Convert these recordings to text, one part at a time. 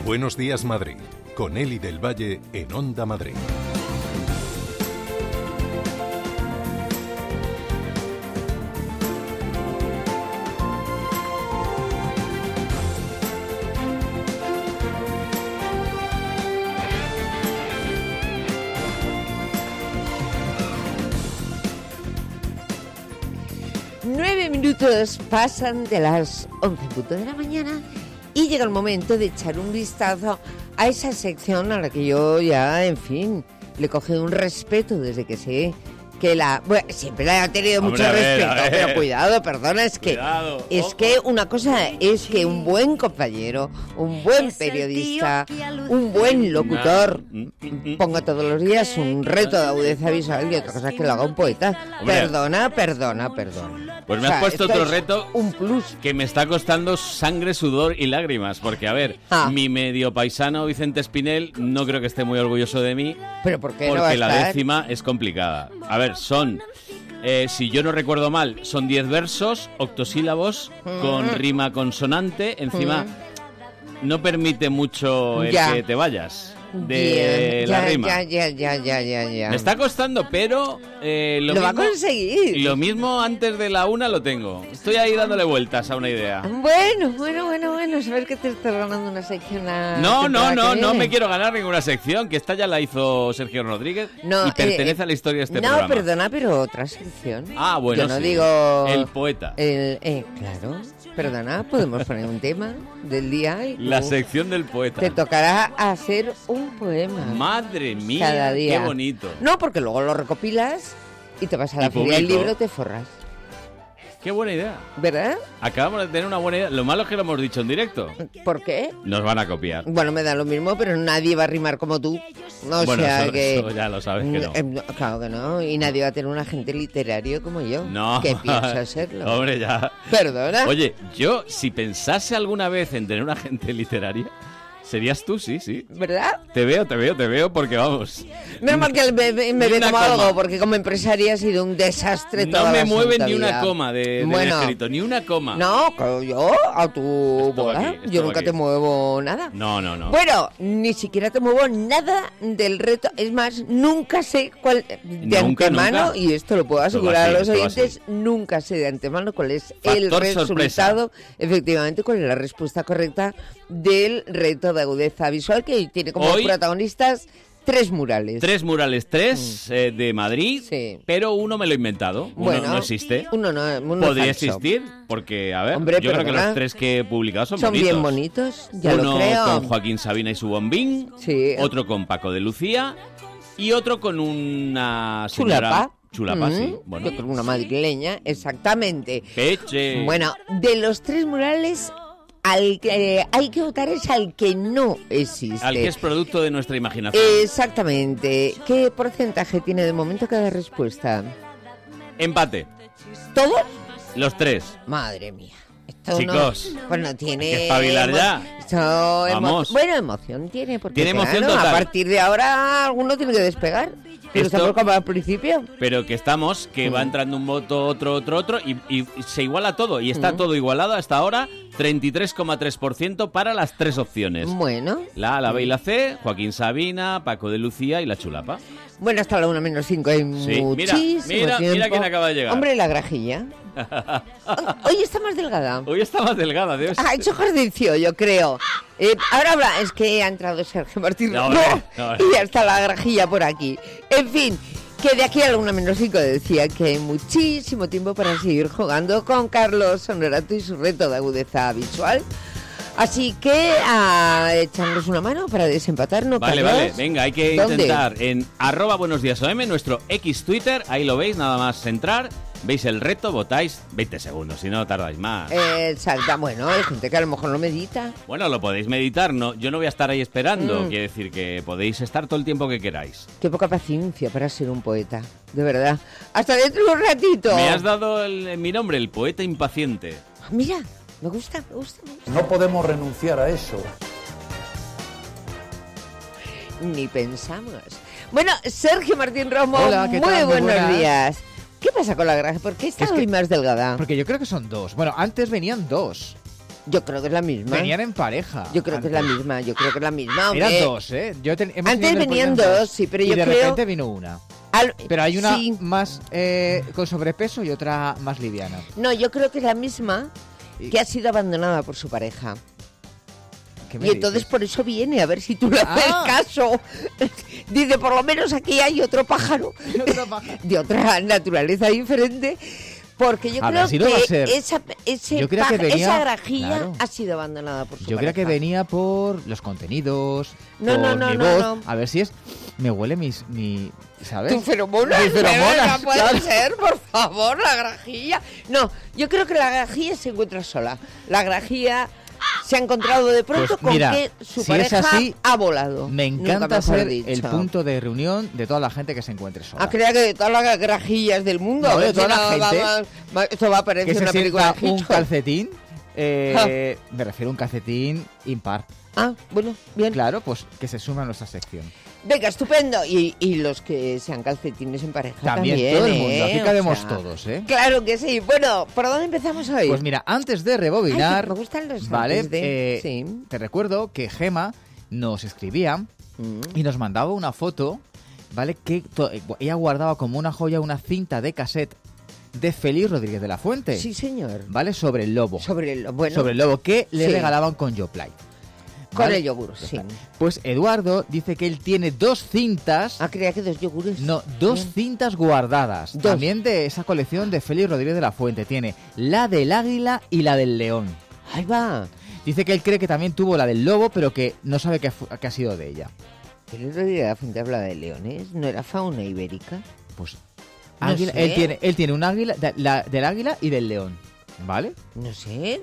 Buenos días, Madrid, con Eli del Valle en Onda Madrid. Minutos pasan de las 11 de la mañana y llega el momento de echar un vistazo a esa sección a la que yo ya, en fin, le he cogido un respeto desde que sé que bueno, siempre la he tenido mucho respeto, pero cuidado, perdona, es que una cosa es que un buen compañero, un buen periodista, un buen locutor ponga todos los días un reto de agudeza visual y otra cosa es que lo haga un poeta. Perdona. Pues me has puesto otro reto, un plus que me está costando sangre, sudor y lágrimas, porque a ver, mi medio paisano Vicente Espinel no creo que esté muy orgulloso de mí. ¿Pero por qué? Porque no va a la estar? décima es complicada. A ver, son, si yo no recuerdo mal, son 10 versos, octosílabos, con rima consonante, encima no permite mucho el que te vayas de la rima. Ya. Me está costando, pero lo va a conseguir. Lo mismo antes de la una lo tengo. Estoy ahí dándole vueltas a una idea. Bueno. Saber que te estás ganando una sección. No me quiero ganar ninguna sección, que esta ya la hizo Sergio Rodríguez y pertenece a la historia de este programa. No, perdona, pero otra sección. Ah, bueno, yo no sí. digo El poeta. Claro. Perdona, podemos poner un tema del día y la sección del poeta. Te tocará hacer un poema. Madre mía, cada día. Qué bonito. No, porque luego lo recopilas y te vas a la feria del libro, te forras. Qué buena idea. ¿Verdad? Acabamos de tener una buena idea. Lo malo es que lo hemos dicho en directo. ¿Por qué? Nos van a copiar. Bueno, me da lo mismo, pero nadie va a rimar como tú. No, bueno, eso ya lo sabes que no. Claro que no. Y nadie va a tener un agente literario como yo. No. Que piensa serlo. Hombre, ya. Perdona. Oye, yo, si pensase alguna vez en tener un agente literario, serías tú, sí. ¿Verdad? Te veo porque vamos. Menos mal que me ve como algo, porque como empresaria ha sido un desastre toda la No me mueven ni vida. una coma del escrito, ni una coma. No, claro, yo a tu bola, yo nunca te muevo nada. No. Bueno, ni siquiera te muevo nada del reto. Es más, nunca sé cuál de antemano, y esto lo puedo asegurar a los oyentes, nunca sé de antemano cuál es el resultado, efectivamente, cuál es la respuesta correcta del reto de agudeza visual, que tiene como protagonistas 3 murales. 3 murales, 3 de Madrid, sí. Pero uno me lo he inventado. Uno no existe. Uno podría existir, porque, a ver, hombre, yo creo que los 3 que he publicado son bonitos. Bien bonitos, ya uno lo creo. Con Joaquín Sabina y su bombín, sí. Otro con Paco de Lucía y otro con una señora... Chulapa, sí. Bueno. Con una madrileña, exactamente. Peche. Bueno, de los 3 murales... Al que hay que votar es al que no existe. Al que es producto de nuestra imaginación. Exactamente. ¿Qué porcentaje tiene de momento cada respuesta? Empate. ¿Todos? Los 3. Madre mía. Esto chicos, no tiene... Hay que espabilar ya. Vamos. Bueno, emoción tiene. Porque tiene emoción total. A partir de ahora alguno tiene que despegar. Pero estamos como al principio. Pero que va entrando un voto, otro, y se iguala todo. Y está todo igualado hasta ahora, 33,3% para las 3 opciones. Bueno. La A, la B y la C, Joaquín Sabina, Paco de Lucía y la Chulapa. Bueno, hasta la 1-5 hay muchísimo tiempo. Mira quién acaba de llegar. Hombre, la grajilla. Hoy está más delgada. Dios. Ha hecho ejercicio, yo creo. Ahora habla, es que ha entrado Sergio Martín no. Y ya está la grajilla por aquí. En fin, que de aquí a la 1-5 decía que hay muchísimo tiempo para seguir jugando con Carlos Honorato y su reto de agudeza visual. Así que a echarnos una mano para desempatarnos. Vale, venga, hay que intentar en @buenosdiasOM, nuestro X Twitter, ahí lo veis, nada más entrar. Veis el reto, votáis 20 segundos, si no tardáis más. Exacto, bueno, hay gente que a lo mejor no medita. Bueno, lo podéis meditar, no, yo no voy a estar ahí esperando, quiere decir que podéis estar todo el tiempo que queráis. Qué poca paciencia para ser un poeta, de verdad. Hasta dentro de un ratito. Me has dado mi nombre, el poeta impaciente. Mira, me gusta. No podemos renunciar a eso. Ni pensamos. Bueno, Sergio Martín Romo, hola, ¿qué tal? Muy buenos días. ¿Qué pasa con la granja? ¿Por qué está hoy más delgada? Porque yo creo que son 2. Bueno, antes venían 2. Yo creo que es la misma. Venían en pareja. Yo creo que es la misma, hombre. Eran dos, ¿eh? Antes venían dos, sí, pero yo creo... Y de repente vino una. Pero hay una más con sobrepeso y otra más liviana. No, yo creo que es la misma que ha sido abandonada por su pareja. Y entonces por eso viene, a ver si tú le haces caso. Dice, por lo menos aquí hay otro pájaro. De otra naturaleza diferente. Porque yo creo que esa grajilla ha sido abandonada por su pareja. Yo creo que venía por los contenidos, no. A ver si es... Me huele ¿sabes? Tu feromona. Mis feromonas, no puede ser, por favor, la grajilla. No, yo creo que la grajilla se encuentra sola. La grajilla se ha encontrado de pronto con que su pareja ha volado. Me encanta ser el punto de reunión de toda la gente que se encuentre sola. Creía que de todas las grajillas del mundo. No, de toda la gente. Esto va a parecer una película de un calcetín. Me refiero a un calcetín impar. Bueno, bien. Claro, pues que se suma a nuestra sección. Venga, estupendo. Y los que sean calcetines en pareja también. Todo el mundo, aquí cabemos todos, ¿eh? Claro que sí. Bueno, ¿por dónde empezamos hoy? Pues mira, antes de rebobinar... me gustan los ¿vale? Sí. Te recuerdo que Gema nos escribía y nos mandaba una foto, ¿vale? Que ella guardaba como una joya una cinta de cassette de Félix Rodríguez de la Fuente. Sí, señor. ¿Vale? Sobre el lobo. Sobre el lobo que le regalaban con Yoplait. Con el yogur, sí. Pues Eduardo dice que él tiene 2 cintas... creía que 2 yogures. No, 2 cintas guardadas. También de esa colección de Félix Rodríguez de la Fuente. Tiene la del águila y la del león. Ahí va. Dice que él cree que también tuvo la del lobo, pero que no sabe qué ha sido de ella. ¿Félix Rodríguez de la Fuente habla de leones? ¿No era fauna ibérica? Pues... No águila, sé. Él tiene un águila, del águila y del león. ¿Vale? No sé.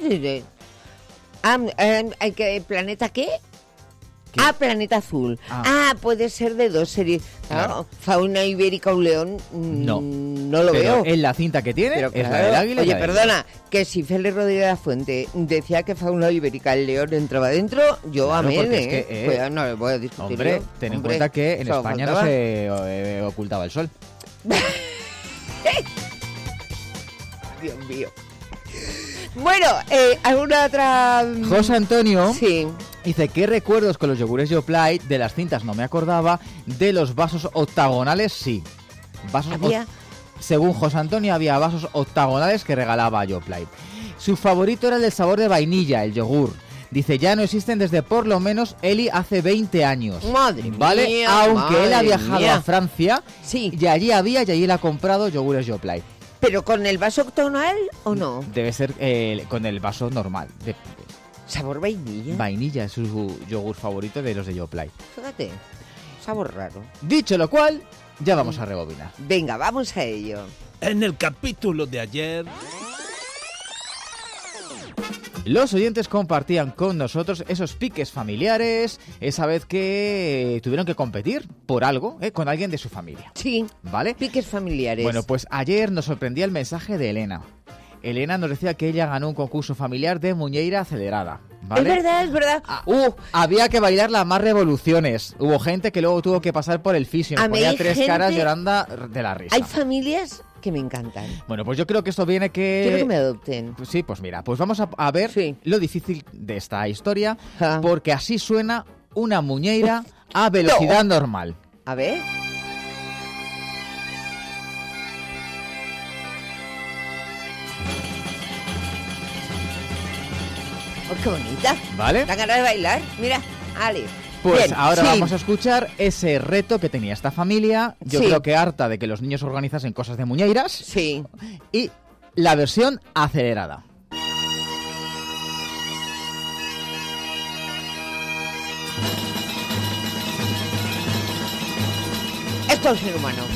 ¿Planeta qué? Planeta Azul. Puede ser de 2 series. Claro. Fauna ibérica, un león, no lo veo. En la cinta que tiene es la del águila. Oye, perdona, que si Félix Rodríguez de la Fuente decía que fauna ibérica, el león entraba dentro, yo amén, pues no le voy a discutir. Hombre, ten en cuenta que en España no se ocultaba el sol. Dios mío. Bueno, ¿alguna otra...? José Antonio sí. Dice, ¿qué recuerdos con los yogures Yoplait? De las cintas no me acordaba, de los vasos octagonales sí. Según José Antonio, había vasos octagonales que regalaba Yoplait. Su favorito era el del sabor de vainilla, el yogur. Dice, ya no existen desde por lo menos Eli hace 20 años. Madre ¿vale? mía, aunque él ha viajado a Francia, sí. Y allí él ha comprado yogures Yoplait. ¿Pero con el vaso octagonal o no? Debe ser con el vaso normal. ¿Sabor vainilla? Vainilla es su yogur favorito de los de Yoplait. Fíjate, sabor raro. Dicho lo cual, ya vamos a rebobinar. Venga, vamos a ello. En el capítulo de ayer... Los oyentes compartían con nosotros esos piques familiares, esa vez que tuvieron que competir por algo, con alguien de su familia. Sí, ¿vale? Piques familiares. Bueno, pues ayer nos sorprendía el mensaje de Elena. Elena nos decía que ella ganó un concurso familiar de muñeira acelerada. ¿Vale? Es verdad. Había que bailar las más revoluciones. Hubo gente que luego tuvo que pasar por el fisio. Nos ponía 3 caras llorando de la risa. Hay familias que me encantan. Bueno, pues yo creo que esto viene que... Quiero que me adopten. Sí, pues mira, pues vamos a ver lo difícil de esta historia, porque así suena una muñeira a velocidad normal. A ver... Oh, qué bonita. ¿Vale? Da ganas de bailar. Mira, Ale. Pues bien, ahora vamos a escuchar ese reto que tenía esta familia. Yo creo que harta de que los niños organizasen cosas de muñeiras. Sí. Y la versión acelerada. Esto es un ser humano.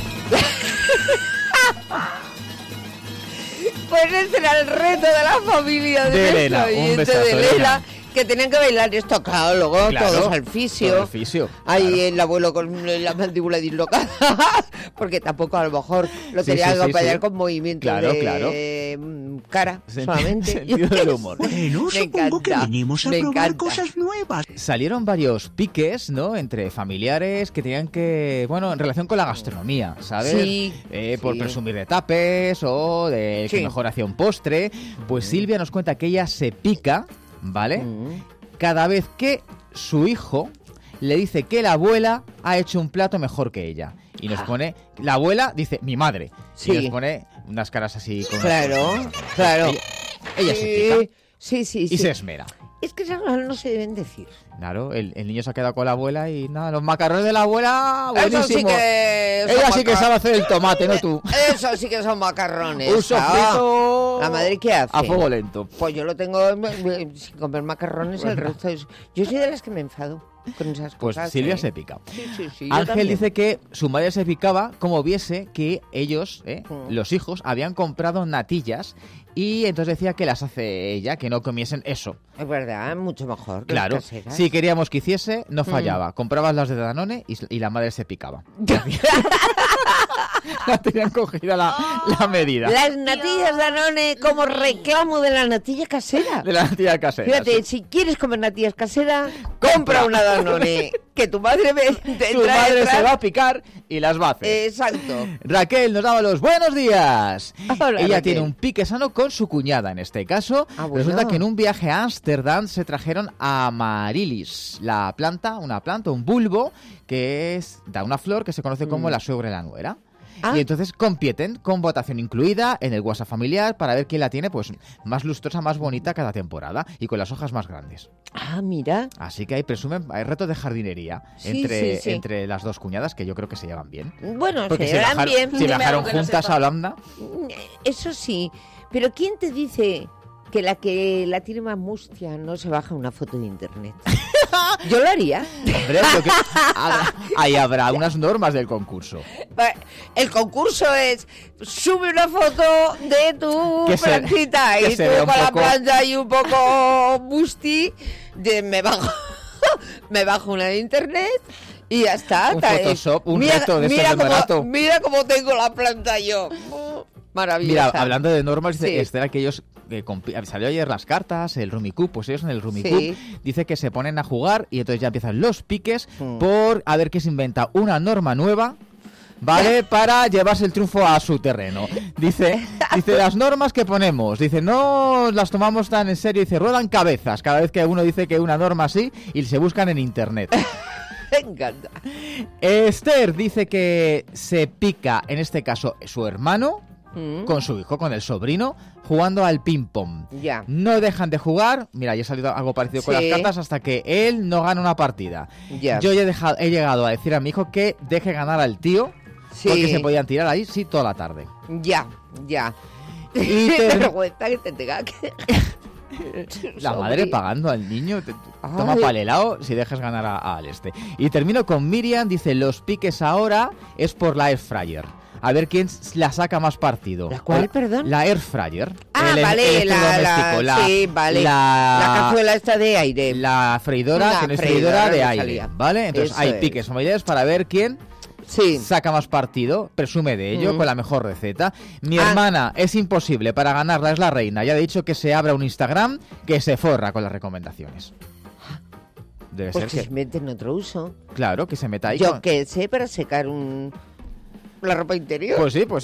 Pues ese era el reto de la familia de Elena, un besazo, de Elena, que tenían que bailar esto, claro, luego todos al fisio. Todo al fisio. Ahí el abuelo con la mandíbula dislocada, porque tampoco a lo mejor lo tenía que acompañar con movimientos de cara solamente. Sentido del humor. Bueno, supongo que venimos a probar cosas nuevas. Salieron varios piques, ¿no? Entre familiares que tenían que, bueno, en relación con la gastronomía, ¿sabes? Sí. Por presumir de tapes o de que mejor hacía un postre. Pues Silvia nos cuenta que ella se pica ¿vale? Cada vez que su hijo le dice que la abuela ha hecho un plato mejor que ella. Y nos pone, la abuela dice, mi madre. Sí. Y nos pone unas caras así. Con Claro. Ella se pica Sí. y se esmera. Es que esas cosas no se deben decir. Claro, el niño se ha quedado con la abuela y nada, los macarrones de la abuela, buenísimo. Eso sí que son Ella sí que sabe hacer el tomate, no tú. Eso sí que son macarrones. Un sofrito ¿La madre qué hace? a fuego lento. Pues yo lo tengo sin comer macarrones el resto. Yo soy de las que me enfado con esas Pues cosas. Silvia se pica. Sí, yo Ángel también. dice que su madre se picaba como viese que ellos, los hijos, habían comprado natillas y entonces decía que las hace ella, que no comiesen eso. Es verdad, mucho mejor. Claro, las caseras. si queríamos que hiciese, no fallaba. Comprabas las de Danone y la madre se picaba. La tenían cogida la medida. Las natillas Danone como reclamo de la natilla casera. De la natilla casera. Fíjate, sí. si quieres comer natillas caseras, compra una Danone. Que tu madre Tu madre se va a picar y las va a hacer. Exacto. Raquel nos daba los buenos días. Hola, Ella Raquel. tiene un pique sano con su cuñada en este caso. Bueno. Resulta que en un viaje a Ámsterdam se trajeron Amaryllis, una planta, un bulbo que da una flor que se conoce como la suegra y la nuera. Ah. Y entonces compiten con votación incluida en el WhatsApp familiar para ver quién la tiene pues más lustrosa, más bonita cada temporada y con las hojas más grandes. Ah, mira. Así que hay retos de jardinería Sí, sí. entre las dos cuñadas que yo creo que se llevan bien. Bueno, Porque se llevan bien. si viajaron juntas a Holanda, Eso sí. Pero ¿quién te dice que la tiene más mustia no se baja una foto de internet? Yo lo haría. hombre, ahí habrá unas normas del concurso. El concurso es sube una foto de tu Que se- plantita que y se tú vea con un la poco- planta y un poco musti, me bajo una de internet y ya está. Un Photoshop, un reto de esos de barato. Mira cómo tengo la planta yo. Maravillosa. Mira, hablando de normas, dice Sí. Esther que ellos salió ayer las cartas, el Rummikub, pues ellos en el Rummikub Sí. dice que se ponen a jugar y entonces ya empiezan los piques por a ver qué se inventa una norma nueva. ¿Vale? Para llevarse el triunfo a su terreno. Dice, las normas que ponemos, dice, no las tomamos tan en serio, dice, ruedan cabezas cada vez que uno dice que una norma así y se buscan en internet. Me encanta. Esther dice que se pica, en este caso, su hermano con su hijo, con el sobrino, jugando al ping-pong. Ya. No dejan de jugar. Mira, ya ha salido algo parecido con Sí. las cartas hasta que él no gana una partida. Ya. Yo he llegado a decir a mi hijo que deje ganar al tío Sí. porque se podían tirar ahí, sí, toda la tarde. Ya. Y Qué vergüenza que te tenga que... La madre pagando al niño, toma Ay. pa'l helado si dejas ganar al este. Y termino con Miriam, dice, los piques ahora es por la air fryer. A ver quién la saca más partido. ¿La cuál, perdón? La air fryer. Ah, El vale, electrodoméstico, sí, vale. La cazuela esta de aire. La freidora, La que no es freidora freidora de me aire, salía. ¿vale? Entonces Eso hay es. piques familiares para ver quién Sí. saca más partido, presume de ello, con la mejor receta. Mi Ah. hermana es imposible, para ganarla es la reina. Ya he dicho que se abra un Instagram que se forra con las recomendaciones. Debe Pues ser que que... se mete en otro uso. Claro, que se meta ahí. Yo qué sé, para secar la ropa interior, Pues sí, pues.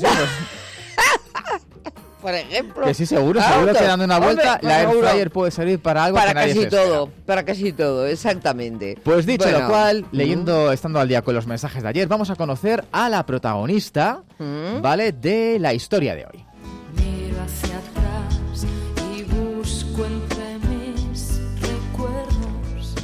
por ejemplo. Que sí, seguro Claro, que dando una vuelta, hombre, la air seguro. fryer puede servir para algo Para que nadie casi se espera. todo, para casi todo, exactamente. Pues dicho Bueno, lo cual, estando al día con los mensajes de ayer, vamos a conocer a la protagonista, ¿vale? De la historia de hoy. Miro hacia atrás y busco entre mis recuerdos.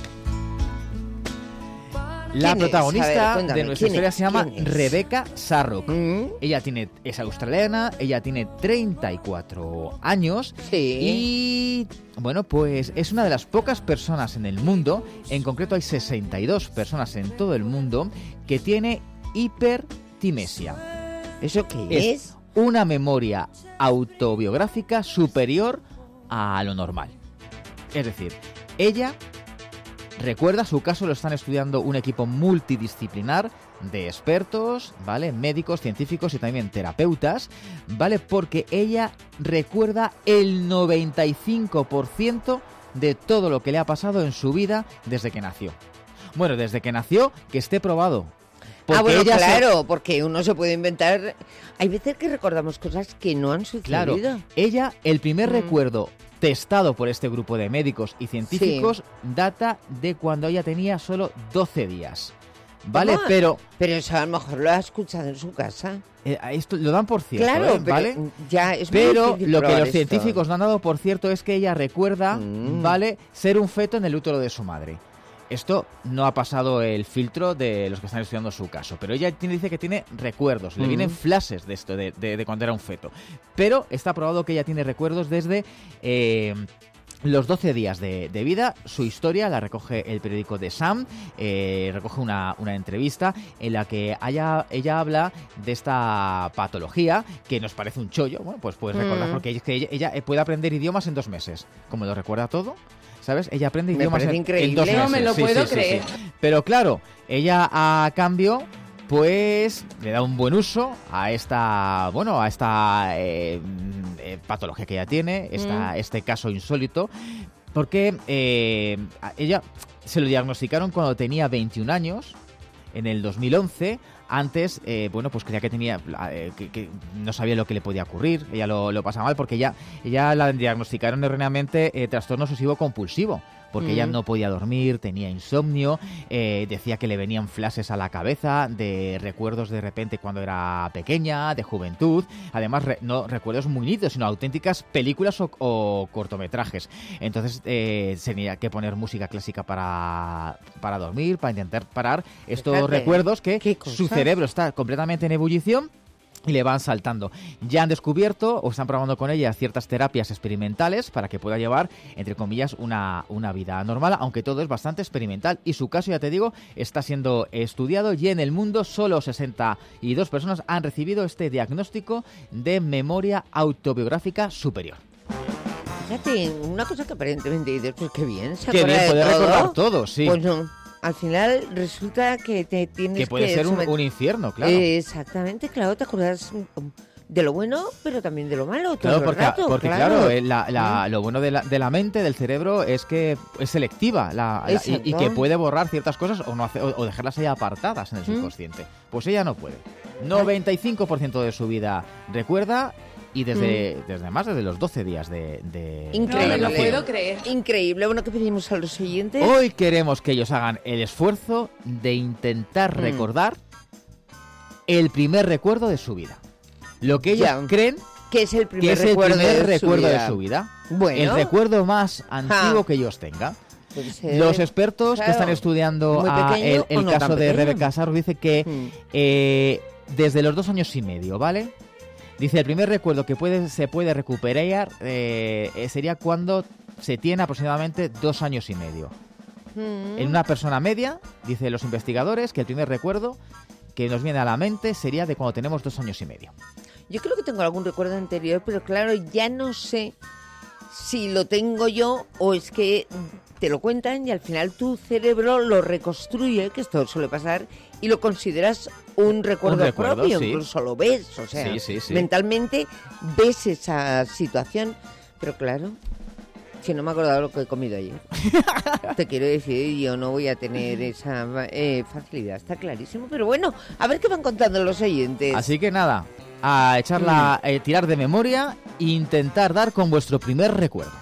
La ¿Quién es? protagonista A ver, cuéntame, de nuestra ¿quién historia es? se llama ¿Quién es? Rebecca Sarrock. ¿Mm? Ella es australiana, ella tiene 34 años Sí. y, bueno, pues es una de las pocas personas en el mundo, en concreto hay 62 personas en todo el mundo, que tiene hipertimesia. ¿Eso qué es? Una memoria autobiográfica superior a lo normal. Es decir, ella recuerda su caso, lo están estudiando un equipo multidisciplinar de expertos, ¿vale? Médicos, científicos y también terapeutas, ¿vale? Porque ella recuerda el 95% de todo lo que le ha pasado en su vida desde que nació. Bueno, desde que nació, que esté probado. Porque Bueno, ella claro, porque uno se puede inventar... Hay veces que recordamos cosas que no han sucedido. Claro, ella, el primer recuerdo testado por este grupo de médicos y científicos, data de cuando ella tenía solo 12 días. ¿Vale? Pero eso a lo mejor lo ha escuchado en su casa. Esto lo dan por cierto, claro, ¿vale? Pero lo que los científicos no han dado por cierto es que ella recuerda, ¿vale?, ser un feto en el útero de su madre. Esto no ha pasado el filtro de los que están estudiando su caso, pero ella dice que tiene recuerdos, le vienen flashes de esto, de cuando era un feto. Pero está probado que ella tiene recuerdos desde los 12 días de vida. Su historia la recoge el periódico The Sun, recoge una entrevista en la que ella habla de esta patología que nos parece un chollo. Bueno, pues puedes recordar, porque es que ella puede aprender idiomas en 2 meses. Como lo recuerda todo, ¿sabes? Ella aprende idiomas en 2 meses. No me lo puedo creer. Sí. Pero claro, ella a cambio pues le da un buen uso a esta patología que ella tiene, este caso insólito, porque ella se lo diagnosticaron cuando tenía 21 años, en el 2011. Antes, pues creía que tenía, que no sabía lo que le podía ocurrir. Ella lo pasaba mal porque ella la diagnosticaron erróneamente trastorno obsesivo compulsivo. Porque ella no podía dormir, tenía insomnio, decía que le venían flashes a la cabeza de recuerdos de repente cuando era pequeña, de juventud. Además, no recuerdos muy nítidos, sino auténticas películas o cortometrajes. Entonces, tenía que poner música clásica para dormir, para intentar parar estos recuerdos que su cerebro está completamente en ebullición y le van saltando. Ya han descubierto o están probando con ella ciertas terapias experimentales para que pueda llevar, entre comillas, una vida normal, aunque todo es bastante experimental. Y su caso, ya te digo, está siendo estudiado y en el mundo solo 62 personas han recibido este diagnóstico de memoria autobiográfica superior. Fíjate, una cosa que aparentemente dices, pues qué bien, se qué acuerda bien, de puede todo. recordar todo, sí. Pues no. Al final resulta que te tienes que... Que puede ser un infierno, claro. Exactamente, claro, te acuerdas de lo bueno, pero también de lo malo todo claro, el rato. Porque lo bueno de la mente, del cerebro, es que es selectiva y que puede borrar ciertas cosas o dejarlas ahí apartadas en el subconsciente. Pues ella no puede. 95% de su vida recuerda. Y desde los 12 días de Increíble. No me lo puedo creer. Increíble. Bueno, ¿qué pedimos a los oyentes? Hoy queremos que ellos hagan el esfuerzo de intentar recordar el primer recuerdo de su vida. Lo que ellos creen que es el primer recuerdo de su vida. Bueno. El recuerdo más antiguo que ellos tengan. Los expertos que están estudiando el caso de Rebecca Sarro dicen que desde los 2 años y medio, ¿vale? Dice, el primer recuerdo que se puede recuperar sería cuando se tiene aproximadamente 2 años y medio. En una persona media, dicen los investigadores, que el primer recuerdo que nos viene a la mente sería de cuando tenemos 2 años y medio. Yo creo que tengo algún recuerdo anterior, pero claro, ya no sé si lo tengo yo o es que te lo cuentan y al final tu cerebro lo reconstruye, que esto suele pasar, y lo consideras un recuerdo propio, sí. Incluso lo ves, o sea, sí. Mentalmente ves esa situación, pero claro, si no me he acordado lo que he comido ayer, te quiero decir, yo no voy a tener esa facilidad, está clarísimo, pero bueno, a ver qué van contando los oyentes. Así que nada, a tirar de memoria e intentar dar con vuestro primer recuerdo.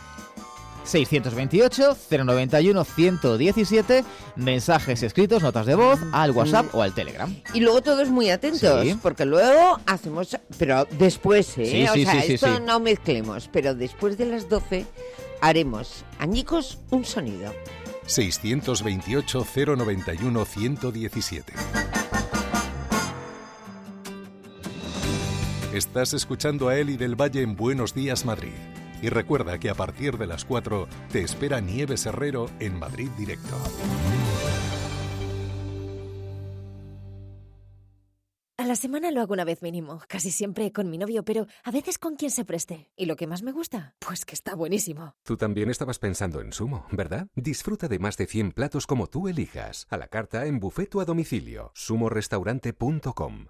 628-091-117, mensajes escritos, notas de voz, al WhatsApp o al Telegram. Y luego todos muy atentos, porque luego hacemos... Pero después, esto no mezclemos, pero después de las 12 haremos, añicos, un sonido. 628-091-117. Estás escuchando a Eli del Valle en Buenos Días, Madrid. Y recuerda que a partir de las 4 te espera Nieves Herrero en Madrid Directo. A la semana lo hago una vez mínimo, casi siempre con mi novio, pero a veces con quien se preste. ¿Y lo que más me gusta? Pues que está buenísimo. Tú también estabas pensando en Sumo, ¿verdad? Disfruta de más de 100 platos como tú elijas. A la carta, en buffet o a domicilio. sumorestaurante.com.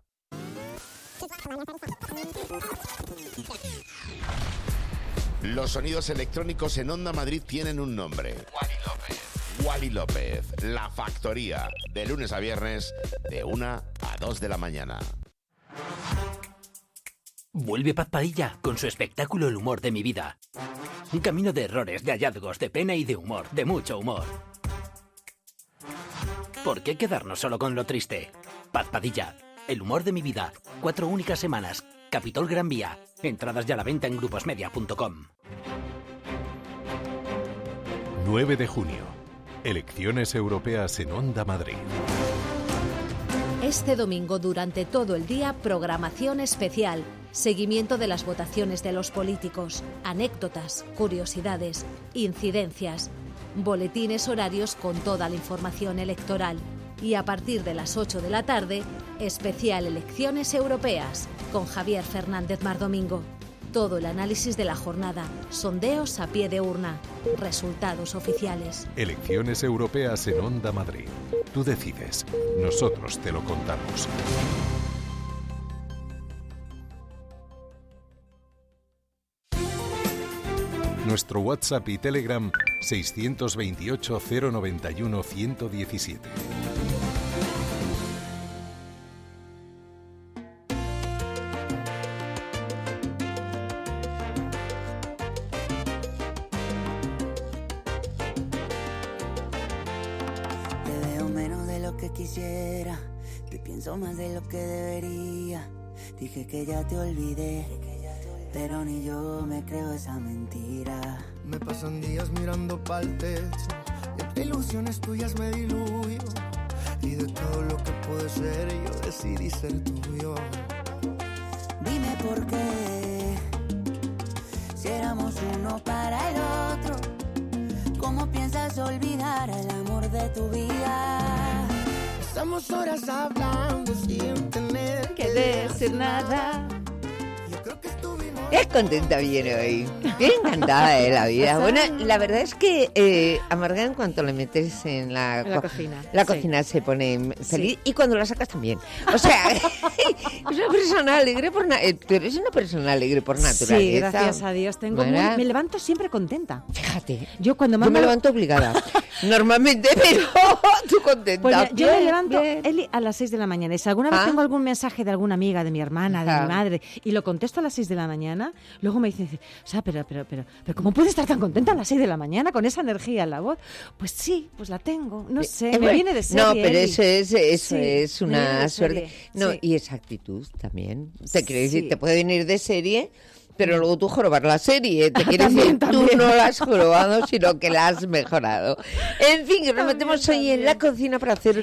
Los sonidos electrónicos en Onda Madrid tienen un nombre. Wally López, La Factoría, de lunes a viernes, de 1 a 2 de la mañana. Vuelve Paz Padilla con su espectáculo El humor de mi vida. Un camino de errores, de hallazgos, de pena y de humor, de mucho humor. ¿Por qué quedarnos solo con lo triste? Paz Padilla, el humor de mi vida. 4 únicas semanas. Capitol Gran Vía. Entradas ya a la venta en gruposmedia.com. 9 de junio. Elecciones europeas en Onda Madrid. Este domingo, durante todo el día, programación especial. Seguimiento de las votaciones de los políticos, anécdotas, curiosidades, incidencias, boletines horarios con toda la información electoral. Y a partir de las 8 de la tarde, especial Elecciones Europeas, con Javier Fernández Mardomingo. Todo el análisis de la jornada, sondeos a pie de urna, resultados oficiales. Elecciones europeas en Onda Madrid. Tú decides, nosotros te lo contamos. Nuestro WhatsApp y Telegram 628 091 117. Te veo menos de lo que quisiera, te pienso más de lo que debería. Dije que ya te olvidé, pero ni yo me creo esa mentira. Me pasan días mirando pa'l techo y entre ilusiones tuyas me diluyo. Y de todo lo que puede ser yo decidí ser tuyo. Dime por qué, si éramos uno para el otro, ¿cómo piensas olvidar el amor de tu vida? Pasamos horas hablando sin tener que decir nada. Es contenta viene hoy. Bien encantada de la vida. Bueno, la verdad es que Amarga, en cuanto le metes en la cocina, la cocina se pone feliz, y cuando la sacas también. O sea, es una persona alegre por tú eres una persona alegre por naturaleza. Sí, gracias a Dios. Me levanto siempre contenta. Fíjate. Yo me levanto obligada. Normalmente, pero tú contenta. Pues mira, yo me levanto Eli, a las 6 de la mañana. Y si alguna vez tengo algún mensaje de alguna amiga, de mi hermana, de mi madre, y lo contesto a las 6 de la mañana, luego me dicen, o sea, pero ¿cómo puedes estar tan contenta a las 6 de la mañana con esa energía en la voz? Pues sí, pues la tengo. No sé, me viene de serie. No, pero Eli. eso es una suerte. No, y esa actitud también. Te quiero decir, te puede venir de serie, pero luego tú jorobar la serie. Te quiero decir, tú no la has jorobado, sino que la has mejorado. En fin, que nos metemos hoy en la cocina para hacer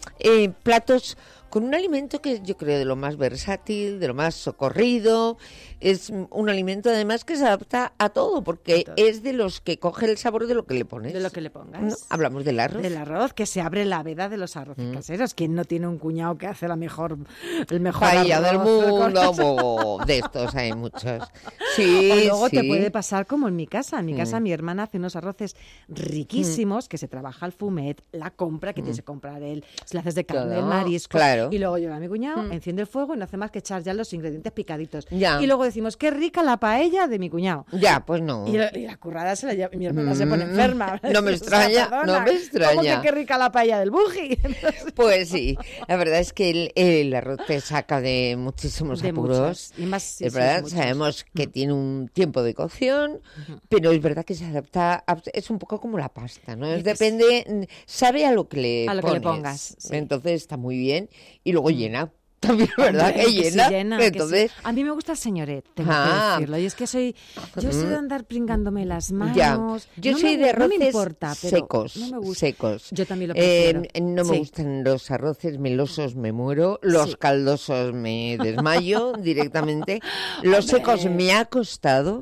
platos con un alimento que yo creo de lo más versátil, de lo más socorrido. Es un alimento además que se adapta a todo, porque es de los que coge el sabor de lo que le pones. De lo que le pongas. ¿No? Hablamos del arroz. Del arroz, que se abre la veda de los arroces caseros. ¿Quién no tiene un cuñado que hace el mejor paella del arroz mundo? De estos hay muchos. Sí, o luego te puede pasar como en mi casa. En mi casa mi hermana hace unos arroces riquísimos, que se trabaja al fumet, la compra, que tienes que comprar se le haces de carne, el marisco. Claro. Y luego llega mi cuñado, enciende el fuego y no hace más que echar ya los ingredientes picaditos. Ya. Y luego decimos, qué rica la paella de mi cuñado. Ya, pues no. Y la currada se la lleva, mi hermana se pone enferma. No me extraña, no me extraña. ¿Cómo que qué rica la paella del buji? Pues sí, la verdad es que el arroz te saca de muchísimos apuros. Y más, es verdad, sabemos que tiene un tiempo de cocción, pero es verdad que se adapta, es un poco como la pasta, ¿no? Depende, sabe a lo que le pones. Que le pongas. Sí. Entonces está muy bien y luego llena. También, ¿verdad? Hombre, que llena. Entonces... A mí me gusta el señoret, tengo que decirlo. Y es que yo soy de andar pringándome las manos. Ya. Yo soy de arroces no me importa, pero secos. No me gusta. Secos. Yo también lo prefiero. No me gustan los arroces melosos, me muero. Los caldosos me desmayo directamente. Los secos me ha costado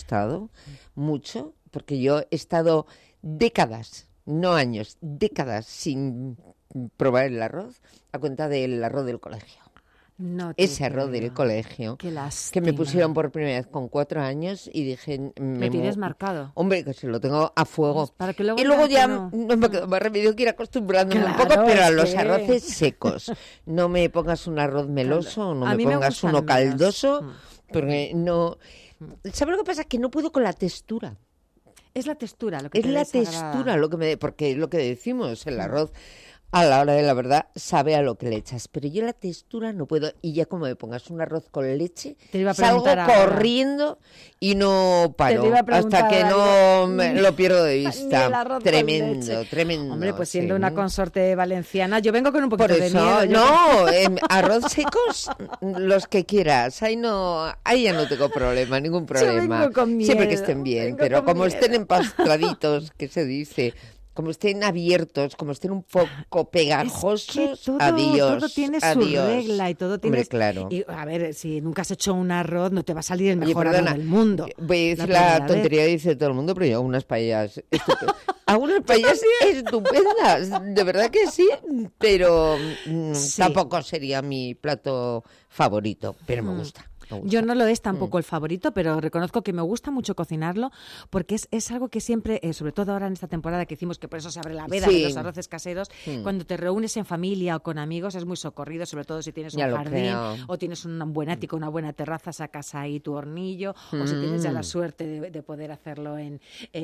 mucho, porque yo he estado décadas, no años, décadas sin probar el arroz, a cuenta del arroz del colegio. No ese arroz del colegio, que me pusieron por primera vez con 4 años y dije... Me tienes marcado. Hombre, que se lo tengo a fuego. Pues para que luego y luego ya no me quedó más remedio que ir acostumbrándome un poco, pero a los arroces secos. No me pongas un arroz meloso, no me pongas uno caldoso, porque no... ¿Sabes lo que pasa? Que no puedo con la textura. Es la textura lo que es la textura lo que porque es lo que decimos, el arroz... a la hora de la verdad sabe a lo que le echas, pero yo la textura no puedo, y ya como me pongas un arroz con leche, salgo corriendo y no paro hasta que no lo pierdo de vista. Tremendo. Hombre, pues siendo una consorte valenciana, yo vengo con un poquito de miedo. No, arroz secos, los que quieras, ahí ya no tengo problema, ningún problema. Yo vengo con miedo, siempre que estén bien, pero como estén empastaditos, que se dice, como estén abiertos, como estén un poco pegajosos, adiós. Todo tiene su regla y todo tiene... Hombre, claro. Y, a ver, si nunca has hecho un arroz, no te va a salir el mejor arroz del mundo. Voy a decir la tontería que dice todo el mundo, pero yo hago unas paellas estupendas. Hago unas paellas estupendas, de verdad que sí, pero tampoco sería mi plato favorito, pero me gusta. Yo no lo es tampoco el favorito, pero reconozco que me gusta mucho cocinarlo porque es algo que siempre, sobre todo ahora en esta temporada que hicimos, que por eso se abre la veda de los arroces caseros, cuando te reúnes en familia o con amigos es muy socorrido, sobre todo si tienes un jardín o tienes un buen ático, una buena terraza, sacas ahí tu hornillo, o si tienes ya la suerte de poder hacerlo en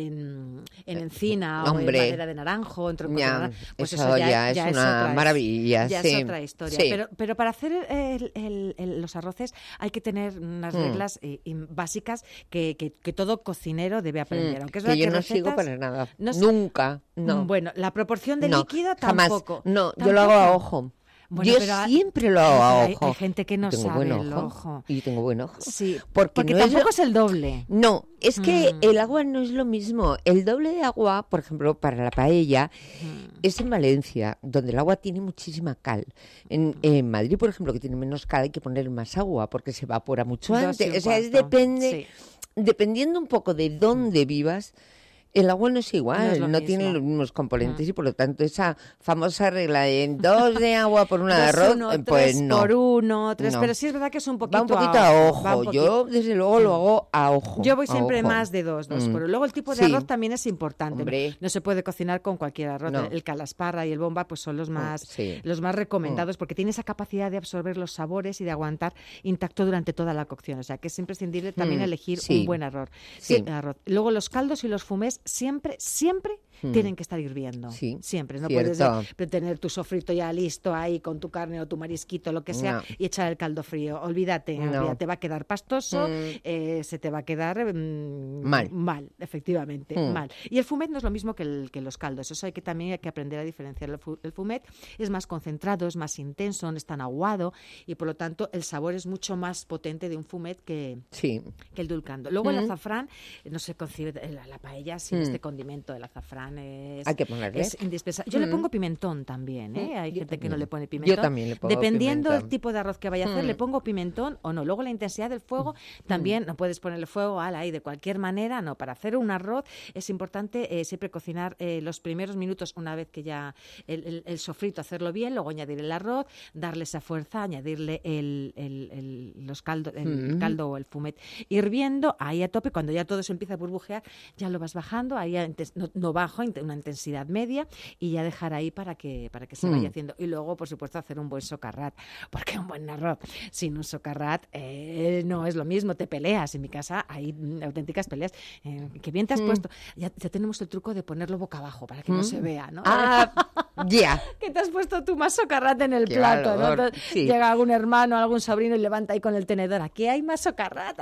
encina o en madera de naranjo, en tronco de naranjo, pues eso ya es una maravilla. Ya es otra historia. Pero para hacer los arroces hay que tener unas reglas básicas que todo cocinero debe aprender. Aunque es que yo no sigo para nada. Nunca. No. Bueno, la proporción de líquido tampoco. No, yo lo hago a ojo. Bueno, yo siempre lo hago a ojo. Hay gente que no sabe el ojo. Y tengo buen ojo. Sí, porque tampoco es el doble. No, es que el agua no es lo mismo. El doble de agua, por ejemplo, para la paella, es en Valencia, donde el agua tiene muchísima cal. En Madrid, por ejemplo, que tiene menos cal, hay que poner más agua porque se evapora mucho antes. O sea, dependiendo un poco de dónde vivas, el agua no es igual, no tiene los mismos componentes y por lo tanto esa famosa regla de 2 de agua por 1 de arroz, pues no. 3 por 1, 3, pero sí es verdad que es un poquito, va un poquito a ojo. Yo desde luego lo hago a ojo. Yo voy siempre más de 2 por 1. Luego el tipo de arroz también es importante. No se puede cocinar con cualquier arroz. El calasparra y el bomba pues son los más recomendados porque tiene esa capacidad de absorber los sabores y de aguantar intacto durante toda la cocción. O sea que es imprescindible también elegir un buen arroz. Arroz. Luego los caldos y los fumés siempre tienen que estar hirviendo. Siempre. No puedes tener tu sofrito ya listo ahí con tu carne o tu marisquito, lo que sea, y echar el caldo frío. Olvídate, te va a quedar pastoso, se te va a quedar mal, efectivamente, mal. Y el fumet no es lo mismo que los caldos. Eso también hay que aprender a diferenciar. El fumet es más concentrado, es más intenso, no es tan aguado y por lo tanto el sabor es mucho más potente de un fumet que el dulcando. Luego el azafrán, no se concibe la paella sin este condimento del azafrán. Hay que ponerle. Es indispensable. Yo le pongo pimentón también, ¿eh? Hay gente que no le pone pimentón. Yo también le pongo Dependiendo pimentón. del tipo de arroz que vaya a hacer, le pongo pimentón o no. Luego la intensidad del fuego también, no puedes ponerle fuego ahí de cualquier manera, no. Para hacer un arroz es importante siempre cocinar los primeros minutos, una vez que ya el sofrito, hacerlo bien, luego añadir el arroz, darle esa fuerza, añadirle el caldo o el fumet hirviendo ahí a tope. Cuando ya todo se empieza a burbujear, ya lo vas bajando, ahí no bajo, una intensidad media y ya dejar ahí para que se vaya haciendo. Y luego, por supuesto, hacer un buen socarrat, porque un buen arroz sin un socarrat no es lo mismo, te peleas. En mi casa hay auténticas peleas. Que bien te has puesto. Ya tenemos el truco de ponerlo boca abajo para que no se vea, ¿no? Que te has puesto tú más socarrat en el plato, ¿no? Llega algún hermano, algún sobrino y levanta ahí con el tenedor. Aquí hay más socarrat.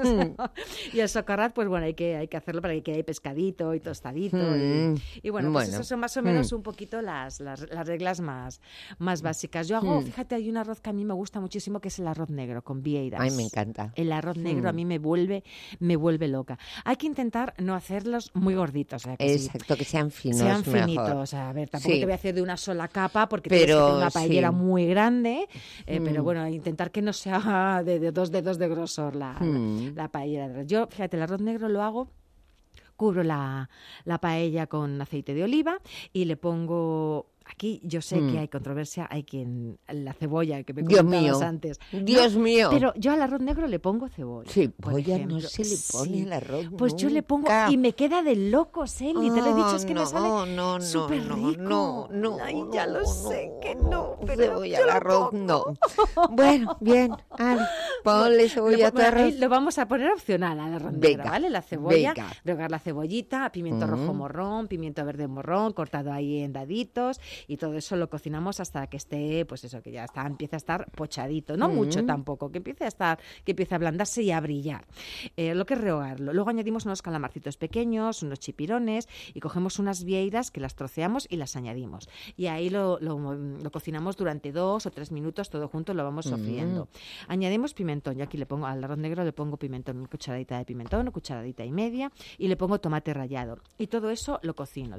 Y el socarrat, pues bueno, hay que hacerlo para que quede ahí pescadito y tostadito. Y bueno, pues eso son más o menos un poquito las reglas más básicas. Yo hago, fíjate, hay un arroz que a mí me gusta muchísimo, que es el arroz negro con vieiras. Ay, me encanta. El arroz negro a mí me vuelve loca. Hay que intentar no hacerlos muy gorditos. Exacto, que sean finos. Sean finitos. A ver, tampoco te voy a hacer de una sola capa porque tienes que tener una paellera muy grande, pero bueno, intentar que no sea de 2 dedos de grosor la paellera. Yo, fíjate, el arroz negro lo hago, cubro la paella con aceite de oliva y le pongo... Aquí yo sé que hay controversia, hay quien la cebolla que me comentabas antes. Dios mío. Pero yo al arroz negro le pongo cebolla. Cebolla no se le pone al arroz. Pues yo le pongo y me queda de locos, Eli. Te lo he dicho, es que me sale súper rico. Ay, ya lo sé que no. Pero cebolla al arroz, no. Bueno, bien. Ponle cebolla a tu arroz. Lo vamos a poner opcional al arroz negro, ¿vale? La cebolla, regar la cebollita, pimiento rojo morrón, pimiento verde morrón, cortado ahí en daditos. y todo eso lo cocinamos hasta que esté, pues eso, que ya está, empieza a estar pochadito, no mucho tampoco, que empiece a ablandarse y a brillar. Lo que es rehogarlo. Luego añadimos unos calamarcitos pequeños, unos chipirones y cogemos unas vieiras que las troceamos y las añadimos. Y ahí lo cocinamos durante 2 o 3 minutos, todo junto lo vamos sofriendo. Añadimos pimentón. Yo aquí le pongo al arroz negro, le pongo pimentón, una cucharadita de pimentón, una cucharadita y media, y le pongo tomate rallado. Y todo eso lo cocino.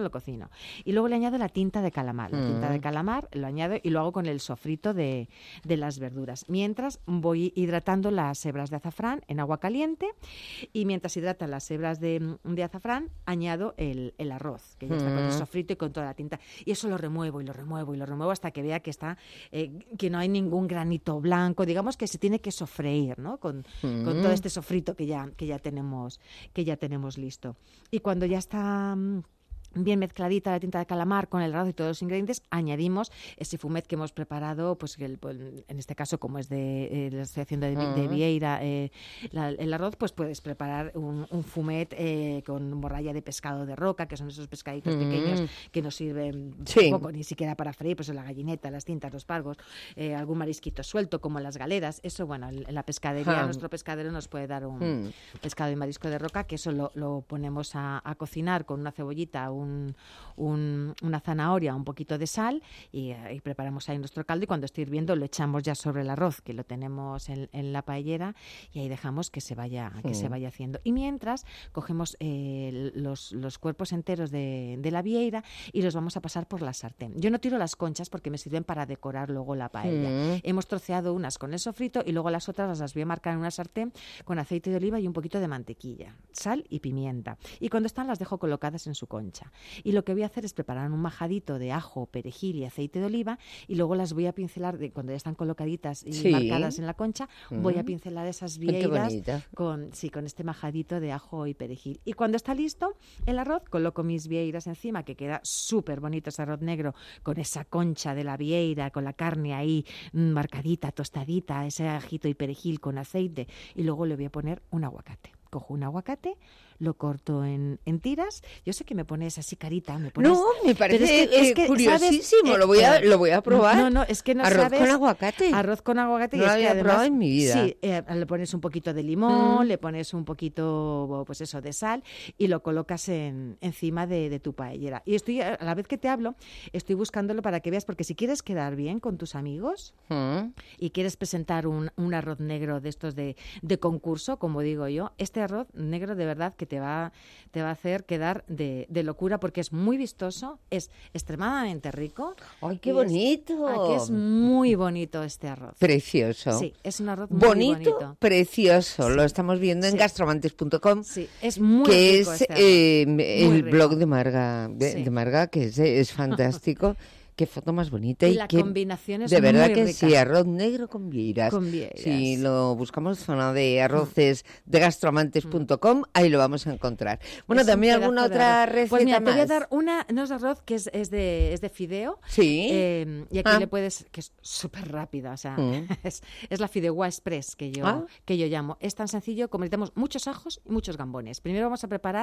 Y luego le añado la tinta de calamar. La tinta de calamar lo añado y lo hago con el sofrito de las verduras. Mientras voy hidratando las hebras de azafrán en agua caliente, y mientras hidratan las hebras de azafrán, añado el arroz, que ya está con el sofrito y con toda la tinta. Y eso lo remuevo hasta que vea que está que no hay ningún granito blanco, digamos que se tiene que sofreír, ¿no? Con todo este sofrito que ya tenemos listo. Y cuando ya está bien mezcladita la tinta de calamar con el arroz y todos los ingredientes, añadimos ese fumet que hemos preparado, pues en este caso, como es lo estoy haciendo de vieira, el arroz, pues puedes preparar un fumet con morralla de pescado de roca, que son esos pescaditos pequeños que nos sirven poco, ni siquiera para freír, pues la gallineta, las tintas, los pargos, algún marisquito suelto, como las galeras. Eso, bueno, en la pescadería, nuestro pescadero nos puede dar un pescado y marisco de roca, que eso lo ponemos a cocinar con una cebollita, una zanahoria, un poquito de sal y preparamos ahí nuestro caldo, y cuando esté hirviendo lo echamos ya sobre el arroz, que lo tenemos en la paellera, y ahí dejamos que se vaya haciendo. Y mientras cogemos los cuerpos enteros de la vieira y los vamos a pasar por la sartén. Yo no tiro las conchas porque me sirven para decorar luego la paella. Hemos troceado unas con el sofrito y luego las otras las voy a marcar en una sartén con aceite de oliva y un poquito de mantequilla, sal y pimienta. Y cuando están las dejo colocadas en su concha. Y lo que voy a hacer es preparar un majadito de ajo, perejil y aceite de oliva, y luego las voy a pincelar, cuando ya están colocaditas y marcadas en la concha, voy a pincelar esas vieiras con este majadito de ajo y perejil. Y cuando está listo el arroz, coloco mis vieiras encima, que queda súper bonito ese arroz negro, con esa concha de la vieira, con la carne ahí marcadita, tostadita, ese ajito y perejil con aceite, y luego le voy a poner un aguacate. Cojo un aguacate, lo corto en tiras. Yo sé que me pones así carita. Me parece curiosísimo. Lo voy a probar. No, es que no arroz sabes. Arroz con aguacate. No lo había probado en mi vida. Sí, le pones un poquito de limón, le pones un poquito, pues eso, de sal, y lo colocas encima de tu paellera. Y a la vez que te hablo, estoy buscándolo para que veas, porque si quieres quedar bien con tus amigos y quieres presentar un arroz negro de estos de concurso, como digo yo, este arroz negro de verdad que te va a hacer quedar de locura, porque es muy vistoso, es extremadamente rico. ¡Ay, qué bonito! Aquí es muy bonito este arroz. Precioso. Sí, es un arroz muy bonito. Precioso. Sí. Lo estamos viendo en gastromantes.com. Sí, es muy que rico es este el blog de Marga, que es fantástico. Qué foto más bonita. Y la combinación es de verdad muy que rica. Sí, arroz negro con vieiras. Si lo buscamos, zona de arroces de gastroamantes.com, ahí lo vamos a encontrar. Bueno, también alguna otra receta pues mira, más. te voy a dar no es arroz, que es de fideo. Sí. Y aquí le puedes, que es súper rápida, o sea, es la fideuá express que yo llamo. Es tan sencillo como necesitamos muchos ajos y muchos gambones. Primero vamos a preparar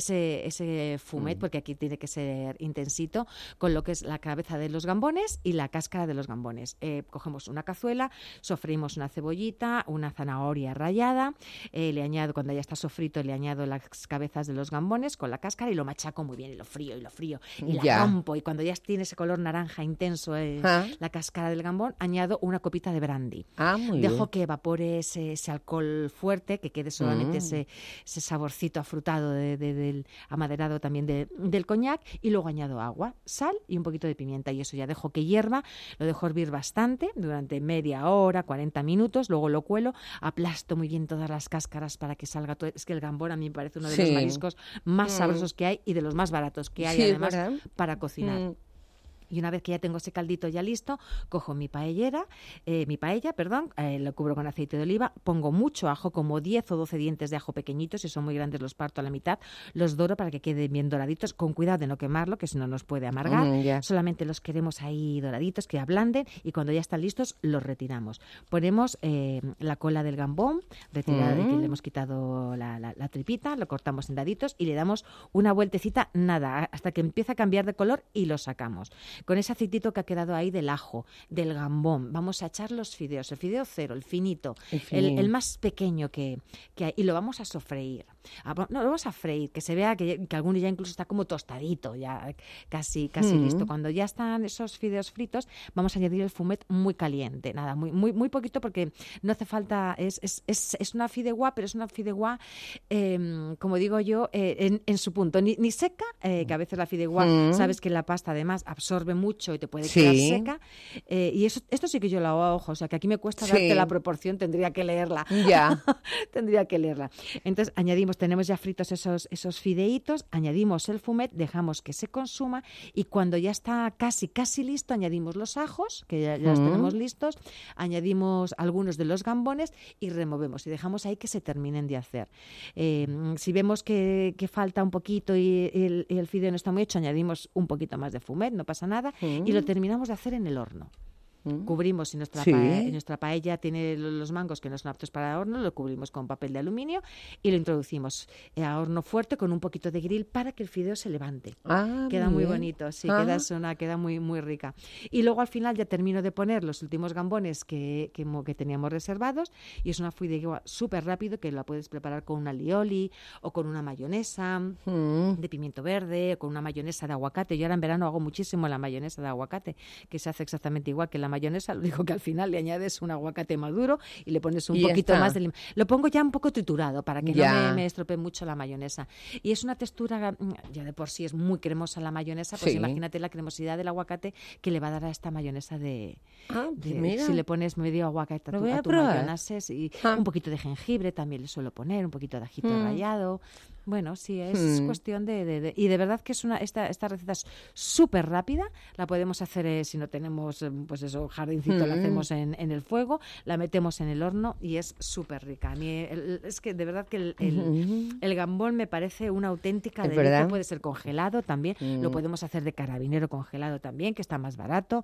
ese fumet, porque aquí tiene que ser intensito, con lo que es la cabeza de los gambones y la cáscara de los gambones. Cogemos una cazuela, sofreímos una cebollita, una zanahoria rallada, le añado, cuando ya está sofrito, le añado las cabezas de los gambones con la cáscara y lo machaco muy bien, y lo frío, y la rompo, y cuando ya tiene ese color naranja intenso la cáscara del gambón, añado una copita de brandy. Dejo que evapore ese alcohol fuerte, que quede solamente ese saborcito afrutado del amaderado también del coñac, y luego añado agua, sal y un poquito de pimienta, y eso ya dejo que hierva, lo dejo hervir bastante durante media hora, 40 minutos, luego lo cuelo, aplasto muy bien todas las cáscaras para que salga todo. Es que el gambón a mí me parece uno de los mariscos más sabrosos que hay y de los más baratos que hay, además, para cocinar. Y una vez que ya tengo ese caldito ya listo, cojo mi paella, lo cubro con aceite de oliva, pongo mucho ajo, como 10 o 12 dientes de ajo pequeñitos, si son muy grandes los parto a la mitad, los doro para que queden bien doraditos, con cuidado de no quemarlo, que si no nos puede amargar. Solamente los queremos ahí doraditos, que ablanden, y cuando ya están listos, los retiramos. Ponemos la cola del gambón, retirada, que le hemos quitado la tripita, lo cortamos en daditos y le damos una vueltecita, hasta que empieza a cambiar de color y lo sacamos. Con ese aceitito que ha quedado ahí del ajo, del gambón, vamos a echar los fideos, el fideo cero, el finito, el más pequeño que hay, y lo vamos a sofreír. Lo vamos a freír, que se vea que alguno ya incluso está como tostadito, ya casi listo. Cuando ya están esos fideos fritos, vamos a añadir el fumet muy caliente, muy poquito, porque no hace falta, es una fideuá, pero es una fideuá, como digo yo, en su punto, ni seca, que a veces la fideuá, sabes que la pasta además absorbe mucho y te puede quedar seca, y esto sí que yo lo hago a ojo, o sea que aquí me cuesta darte la proporción, tendría que leerla. Tendría que leerla. Entonces tenemos ya fritos esos fideitos, añadimos el fumet, dejamos que se consuma, y cuando ya está casi listo, añadimos los ajos, que ya los tenemos listos, añadimos algunos de los gambones y removemos, y dejamos ahí que se terminen de hacer. Si vemos que falta un poquito y el fideo no está muy hecho, añadimos un poquito más de fumet, no pasa nada, y lo terminamos de hacer en el horno. Cubrimos, si nuestra paella tiene los mangos que no son aptos para horno, lo cubrimos con papel de aluminio y lo introducimos a horno fuerte con un poquito de grill para que el fideo se levante. Queda muy bonito, queda muy, muy rica. Y luego al final ya termino de poner los últimos gambones que teníamos reservados, y es una fideuá súper rápido, que la puedes preparar con una alioli o con una mayonesa de pimiento verde, o con una mayonesa de aguacate. Yo ahora en verano hago muchísimo la mayonesa de aguacate, que se hace exactamente igual que la mayonesa, lo único que al final le añades un aguacate maduro y le pones un poquito más de limón. Lo pongo ya un poco triturado para que no me estropee mucho la mayonesa. Y es una textura, ya de por sí es muy cremosa la mayonesa, pues imagínate la cremosidad del aguacate que le va a dar a esta mayonesa si le pones medio aguacate a tu mayonesa, y un poquito de jengibre también le suelo poner, un poquito de ajito rallado. Bueno, sí, es cuestión de... Y de verdad que esta receta es súper rápida, la podemos hacer si no tenemos, pues eso, jardincito, la hacemos en el fuego, la metemos en el horno y es súper rica. A mí es que de verdad que el gambón me parece una auténtica delicia. Puede ser congelado también, lo podemos hacer de carabinero congelado también, que está más barato.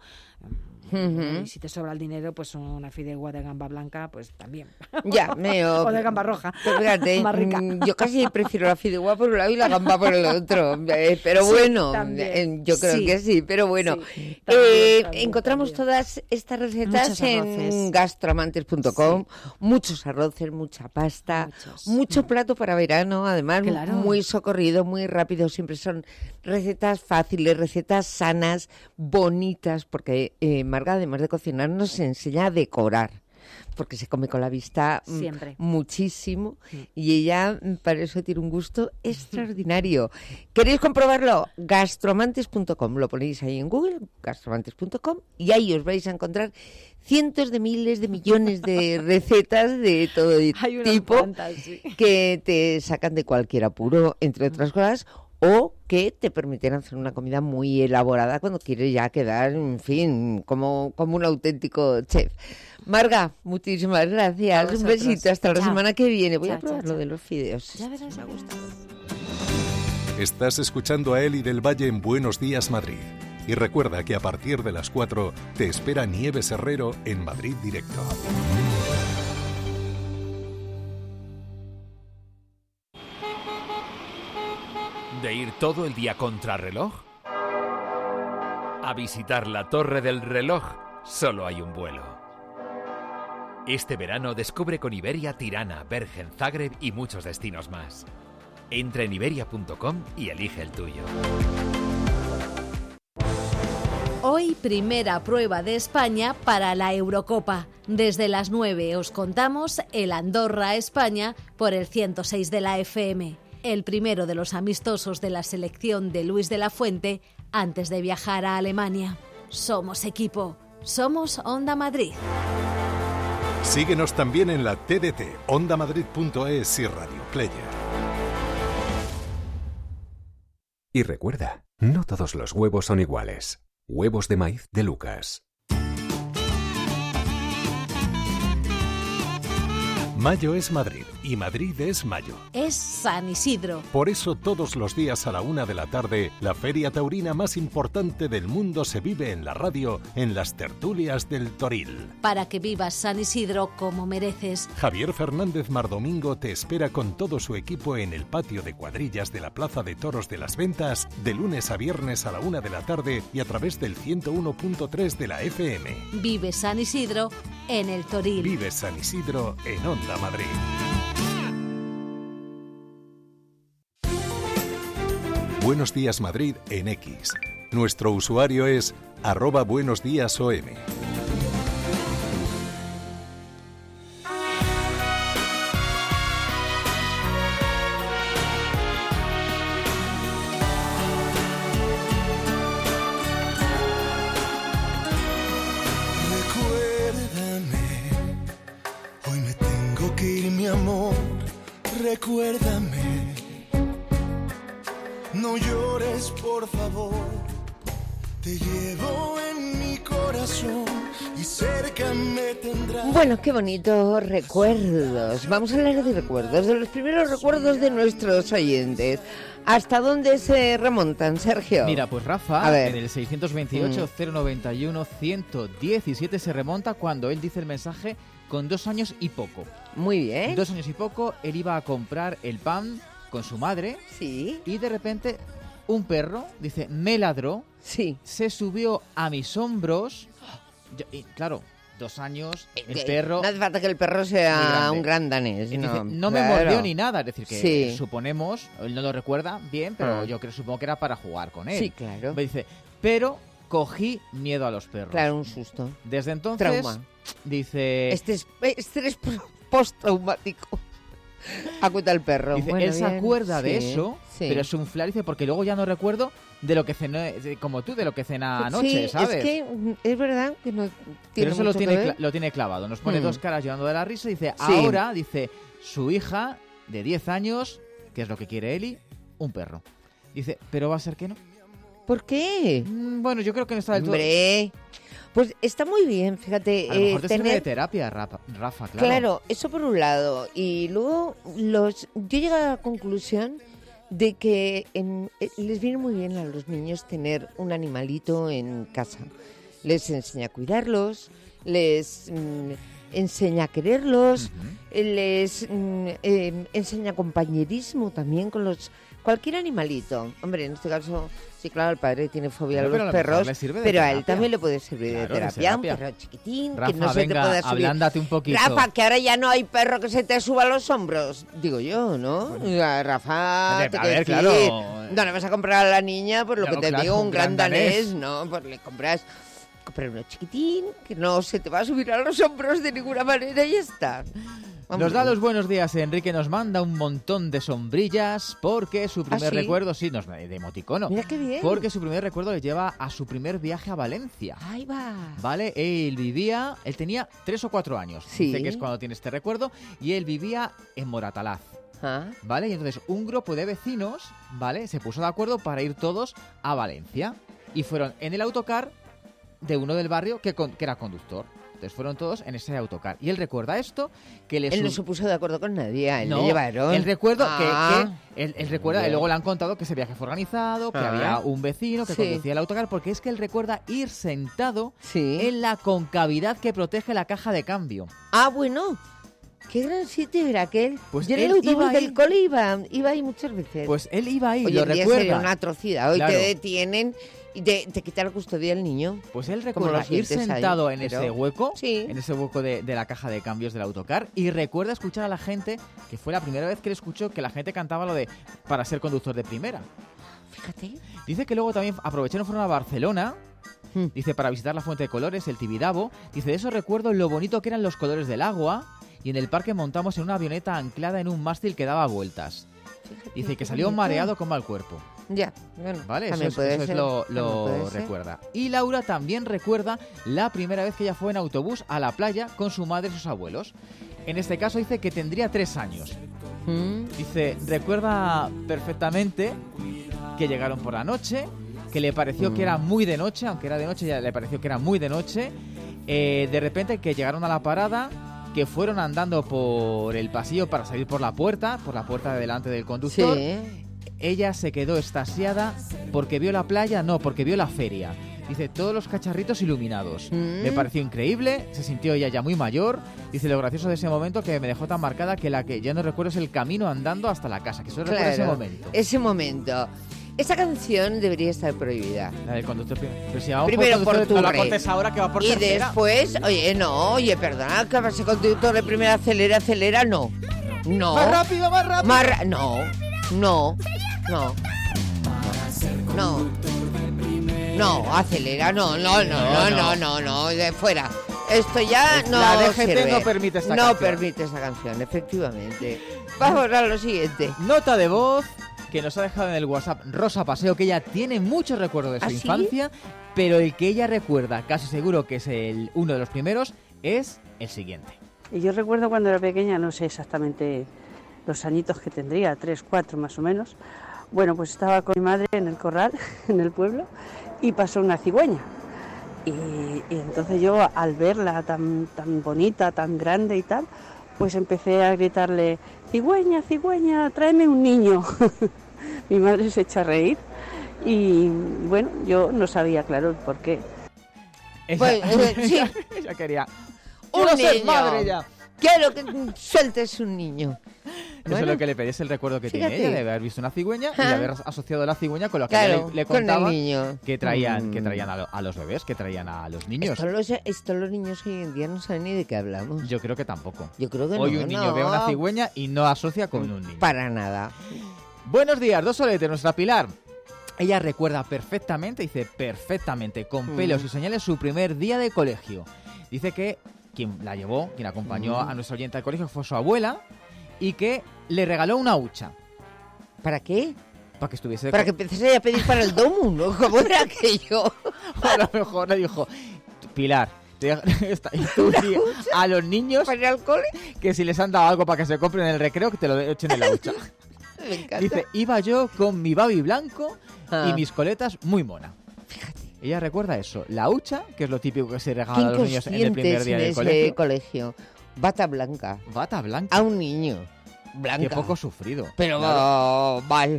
Y si te sobra el dinero, pues una fideuá de gamba blanca, pues también. O de gamba roja. Fíjate, más rica. Yo casi prefiero la fideuá por un lado y la gamba por el otro. Pero bueno, yo creo que sí. Pero bueno, encontramos todas estas recetas en gastroamantes.com. Muchos arroces, mucha pasta, mucho plato para verano. Además, muy socorrido, muy rápido. Siempre son recetas fáciles, recetas sanas, bonitas, porque Marga, además de cocinar, nos enseña a decorar, porque se come con la vista muchísimo, y ella para eso tiene un gusto extraordinario. ¿Queréis comprobarlo? Gastroamantes.com, lo ponéis ahí en Google, gastroamantes.com, y ahí os vais a encontrar cientos de miles de millones de recetas de todo tipo que te sacan de cualquier apuro, entre otras cosas, o que te permitirán hacer una comida muy elaborada cuando quieres ya quedar, en fin, como un auténtico chef. Marga, muchísimas gracias. Un besito, hasta la semana que viene. Voy a probar lo de los fideos. Ya verás, me ha gustado. Estás escuchando a Eli del Valle en Buenos Días, Madrid. Y recuerda que a partir de las 4 te espera Nieves Herrero en Madrid Directo. ¿De ir todo el día contrarreloj? A visitar la Torre del Reloj solo hay un vuelo. Este verano descubre con Iberia Tirana, Bergen, Zagreb y muchos destinos más. Entra en iberia.com y elige el tuyo. Hoy primera prueba de España para la Eurocopa. Desde las 9 os contamos el Andorra-España por el 106 de la FM. El primero de los amistosos de la selección de Luis de la Fuente antes de viajar a Alemania. Somos equipo, somos Onda Madrid. Síguenos también en la TDT, ondamadrid.es y Radio Player. Y recuerda, no todos los huevos son iguales. Huevos de maíz de Lucas. Mayo es Madrid y Madrid es mayo. Es San Isidro. Por eso todos los días a la 1 de la tarde, la feria taurina más importante del mundo se vive en la radio, en las tertulias del Toril. Para que vivas San Isidro como mereces. Javier Fernández Mardomingo te espera con todo su equipo en el patio de cuadrillas de la Plaza de Toros de las Ventas, de lunes a viernes a la 1 de la tarde y a través del 101.3 de la FM. Vive San Isidro en el Toril. Vive San Isidro en Onda Madrid. Buenos Días Madrid en X. Nuestro usuario es @buenosdiasom. Recuérdame, no llores por favor, te llevo en mi corazón y cerca me tendrás. Bueno, qué bonitos recuerdos. Vamos a hablar de recuerdos, de los primeros recuerdos de nuestros oyentes. ¿Hasta dónde se remontan, Sergio? Mira, pues Rafa, en el 628-091-117 se remonta cuando él dice el mensaje con 2 años y poco. Muy bien. 2 años y poco, él iba a comprar el pan con su madre. Sí. Y de repente un perro, dice, me ladró. Sí. Se subió a mis hombros. Y claro, 2 años, el perro... No hace falta que el perro sea un gran danés. Y No, dice, no me mordió ni nada. Es decir, que sí. Suponemos, él no lo recuerda bien, pero supongo que era para jugar con él. Sí, claro. Me dice, pero cogí miedo a los perros. Claro, un susto. Desde entonces... Trauma. Dice... Estrés postraumático. Acuta el perro. Dice, bueno, él se acuerda de eso, sí. pero es un flash, dice, porque luego ya no recuerdo de lo que cené, como tú, de lo que cena anoche, sí, ¿sabes? Es que es verdad que no tiene pero eso mucho lo tiene clavado. Nos pone 2 caras llorando de la risa. Dice, Sí. ahora, dice, su hija de 10 años, que es lo que quiere Eli, un perro. Dice, pero va a ser que no. ¿Por qué? Bueno, yo creo que no está del todo... Hombre, pues está muy bien, fíjate. A lo mejor te sirve de terapia, Rafa, claro. Claro, eso por un lado. Y luego yo llego a la conclusión de que les viene muy bien a los niños tener un animalito en casa. Les enseña a cuidarlos, les enseña a quererlos, les enseña compañerismo también con cualquier animalito. Hombre, en este caso, sí, claro, el padre tiene fobia a los perros, pero a él también le puede servir de terapia. Un perro chiquitín, Rafa, que no se venga, te pueda subir. ablándate un poquito. Rafa, que ahora ya no hay perro que se te suba a los hombros. Digo yo, ¿no? Rafa, a ver, claro. No le vas a comprar a la niña, por lo Claro, que te claro, digo, un un gran gran danés, danés. ¿no? Pues le comprar uno chiquitín, que no se te va a subir a los hombros de ninguna manera y ya está. Nos da los buenos días, Enrique nos manda un montón de sombrillas porque su primer ¿sí? recuerdo, de emoticono. Mira qué bien. Porque su primer recuerdo le lleva a su primer viaje a Valencia. Ahí va. ¿Vale? Él tenía 3 o 4 años. Sí. Dice que es cuando tiene este recuerdo. Y él vivía en Moratalaz. ¿Vale? Y entonces un grupo de vecinos, ¿vale? Se puso de acuerdo para ir todos a Valencia. Y fueron en el autocar de uno del barrio que era conductor. Entonces fueron todos en ese autocar. Y él recuerda esto, que Él no se puso de acuerdo con nadie, él no, le llevaron. Él recuerda él recuerda, Bien. y luego le han contado que ese viaje fue organizado, que había un vecino que conducía el autocar, porque es que él recuerda ir sentado en la concavidad que protege la caja de cambio. Ah, bueno. Qué gran sitio era aquel. Pues yo en el él iba autobús ahí. del cole iba ahí muchas veces. Pues él iba ahí, Hoy lo en día recuerda. sería una atrocidad. Hoy Claro. te detienen y te quitan la custodia del niño. Pues él Como recuerda lo ir sientes ahí, sentado en pero- ese hueco, de la caja de cambios del autocar, y recuerda escuchar a la gente, que fue la primera vez que él escuchó que la gente cantaba lo de para ser conductor de primera. Fíjate. Dice que luego también aprovecharon, fueron a Barcelona, dice, para visitar la fuente de colores, el Tibidabo. Dice, de eso recuerdo lo bonito que eran los colores del agua, y en el parque montamos en una avioneta anclada en un mástil que daba vueltas. Dice que qué salió bonito. mareado como al cuerpo. Ya, bueno, ¿Vale? Eso también es, puede eso es ser, lo también puede ser. recuerda. Y Laura también recuerda la primera vez que ella fue en autobús a la playa con su madre y sus abuelos. En este caso dice que tendría 3 años. Dice, recuerda perfectamente que llegaron por la noche, que le pareció que era muy de noche, aunque era de noche ya le pareció que era muy de noche. De repente que llegaron a la parada, que fueron andando por el pasillo para salir por la puerta de delante del conductor. Sí. Ella se quedó extasiada porque vio la playa, no, porque vio la feria. Dice, todos los cacharritos iluminados. Me pareció increíble, se sintió ella ya muy mayor. Dice, lo gracioso de ese momento que me dejó tan marcada que la que ya no recuerdo es el camino andando hasta la casa, que solo recuerdo ese momento. Ese momento. Esa canción debería estar prohibida. La del conductor primero. Pero si vamos primero por no la cortes ahora que va por tercera. Después, oye, perdona, que ese conductor de primera acelera, no. No. Más rápido. No, acelera, no, de fuera. Esto ya no la DGT sirve. no permite esta canción. No permite esa canción, efectivamente. Vamos a lo siguiente. Nota de voz que nos ha dejado en el WhatsApp Rosa Paseo, que ella tiene muchos recuerdos de su infancia, pero el que ella recuerda, casi seguro que es uno de los primeros, es el siguiente. Y yo recuerdo cuando era pequeña, no sé exactamente los añitos que tendría, 3, 4 más o menos. Bueno, pues estaba con mi madre en el corral, en el pueblo, y pasó una cigüeña. Y entonces yo, al verla tan bonita, tan grande y tal, pues empecé a gritarle, cigüeña, cigüeña, tráeme un niño. Mi madre se echa a reír y bueno, yo no sabía, claro, el por qué. Sí. Ella quería un niño. Madre ya. Quiero que sueltes un niño. Eso es lo que le pedí, es el recuerdo que tiene ella de haber visto una cigüeña y de haber asociado la cigüeña con lo que le contaba que traían a los bebés, que traían a los niños. Esto los niños hoy en día no saben ni de qué hablamos. Yo creo que tampoco. Yo creo que hoy un niño ve una cigüeña y no asocia con un niño. Para nada. Buenos días, dos soletes, nuestra Pilar. Ella recuerda perfectamente, dice perfectamente, con pelos y señales, su primer día de colegio. Dice que quien la llevó, quien acompañó a nuestra oyente al colegio fue su abuela y que le regaló una hucha. ¿Para qué? Para que estuviese... Para que empezase a pedir para el domu, ¿no? ¿Cómo era aquello? A lo mejor le dijo, Pilar, a los niños ¿para ir al cole? Que si les han dado algo para que se compren en el recreo, que te lo echen en la hucha. Me encanta. Dice, iba yo con mi babi blanco y mis coletas muy mona. Fíjate. Ella recuerda eso, la hucha, que es lo típico que se regala a los niños en el primer día del colegio. Bata blanca. Bata blanca. A un niño. Blanca. Qué poco sufrido. Pero mal.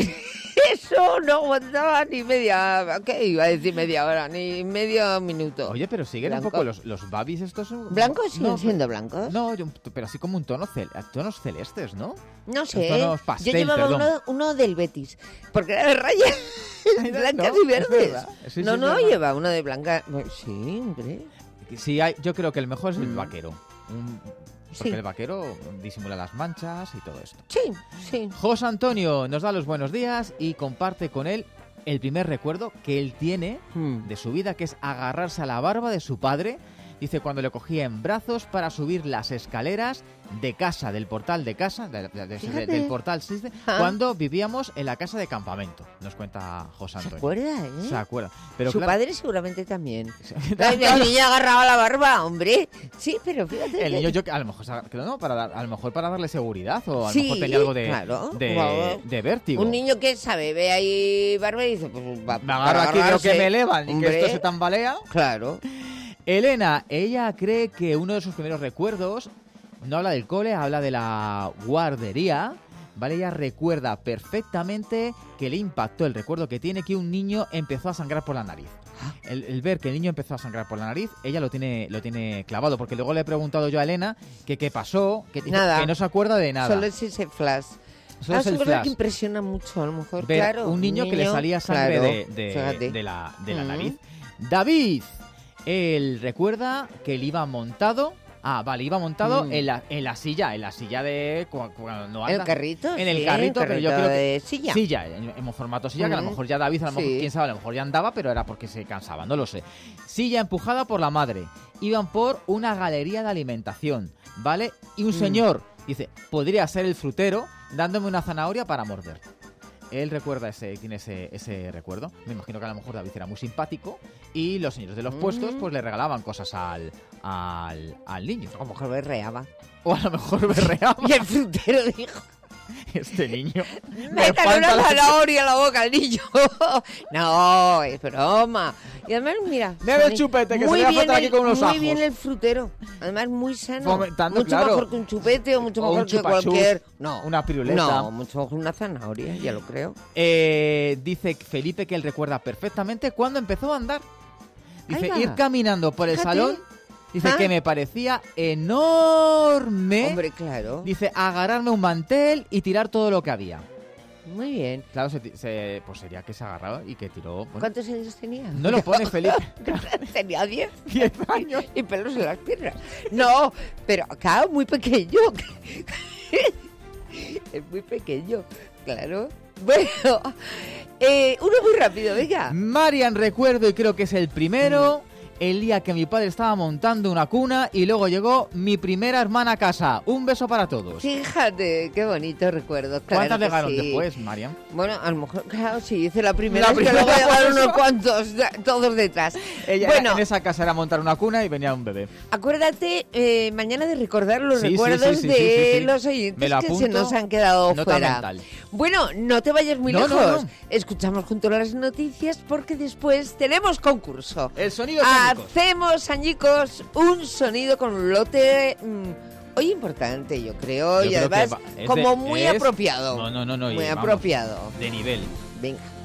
Eso no aguantaba ni media... ¿Qué iba a decir media hora? Ni medio minuto. Oye, pero siguen un poco los babis estos... ¿Blancos siguen siendo blancos? No, pero así como un tonos celestes, ¿no? No sé. Tonos pastel, yo llevaba uno del Betis. Porque era de rayas blancas y verdes. Sí, lleva uno de blanca... Sí, hombre. Sí, yo creo que el mejor es el vaquero. Porque el vaquero disimula las manchas y todo esto. Sí. José Antonio nos da los buenos días y comparte con él el primer recuerdo que él tiene de su vida, que es agarrarse a la barba de su padre. Dice, cuando le cogía en brazos para subir las escaleras de casa, del portal de casa, del portal 6, cuando vivíamos en la casa de campamento, nos cuenta José Antonio. ¿Se acuerda, Se acuerda. Pero su padre seguramente también. El niño agarraba la barba, hombre. Sí, pero fíjate. El niño, a lo mejor, a lo mejor para darle seguridad o a lo mejor tenía algo de vértigo. Un niño que sabe, ve ahí barba y dice, pues me agarro aquí, veo que me elevan y que esto se tambalea. Claro. Elena, ella cree que uno de sus primeros recuerdos no habla del cole, habla de la guardería, ¿vale? Ella recuerda perfectamente que le impactó el recuerdo que tiene que un niño empezó a sangrar por la nariz. El ver que el niño empezó a sangrar por la nariz, ella lo tiene clavado, porque luego le he preguntado yo a Elena que qué pasó, que no se acuerda de nada. Solo es ese flash. Solo es el flash. Que impresiona mucho, a lo mejor, ver claro. Un niño que le salía sangre de la nariz. David, él recuerda que él iba montado... iba montado en la silla de... Cuando no anda. ¿El carrito? En el carrito, pero yo creo que... Silla. En formato silla, que a lo mejor ya David, quién sabe, a lo mejor ya andaba, pero era porque se cansaba, no lo sé. Silla empujada por la madre. Iban por una galería de alimentación, ¿vale? Y un señor, dice, podría ser el frutero, dándome una zanahoria para morder. Él tiene ese recuerdo. Me imagino que a lo mejor David era muy simpático y los señores de los puestos pues le regalaban cosas al niño. A lo mejor berreaba. O a lo mejor berreaba. Y el frutero dijo... Este niño. Métale una zanahoria en la boca al niño. No, es broma. Y además, mira. Mira el chupete, que se le va a faltar aquí con unos ajos. Muy bien el frutero. Además, muy sano. Fomentando, mucho mejor que un chupete o mucho mejor que cualquier. No, una piruleta. No, mucho mejor una zanahoria, ya lo creo. Dice Felipe que él recuerda perfectamente cuando empezó a andar. Dice, ir caminando por el salón. Dice que me parecía enorme. Hombre, claro. Dice, agarrarme un mantel y tirar todo lo que había. Muy bien. Claro, pues sería que se agarraba y que tiró... Bueno. ¿Cuántos años tenía? No lo pone Felipe. Tenía 10. 10 años. Y pelos en las piernas. No, pero claro, muy pequeño. Es muy pequeño, claro. Bueno, uno muy rápido, venga. Marian, recuerdo, y creo que es el primero... El día que mi padre estaba montando una cuna y luego llegó mi primera hermana a casa. Un beso para todos. Fíjate, qué bonito recuerdo. Claro. ¿Cuántas llegaron después, Marian? Bueno, a lo mejor, claro, sí, hice la primera, es que luego llegaron unos cuantos, todos detrás. Ella en esa casa era montar una cuna y venía un bebé. Acuérdate mañana de recordar los recuerdos de los oyentes que se nos han quedado fuera. Mental. Bueno, no te vayas muy lejos. No. Escuchamos juntos las noticias porque después tenemos concurso. El sonido de Hacemos, añicos, un sonido con un lote hoy importante, yo creo y además como muy apropiado. No. Muy apropiado. De nivel. Venga.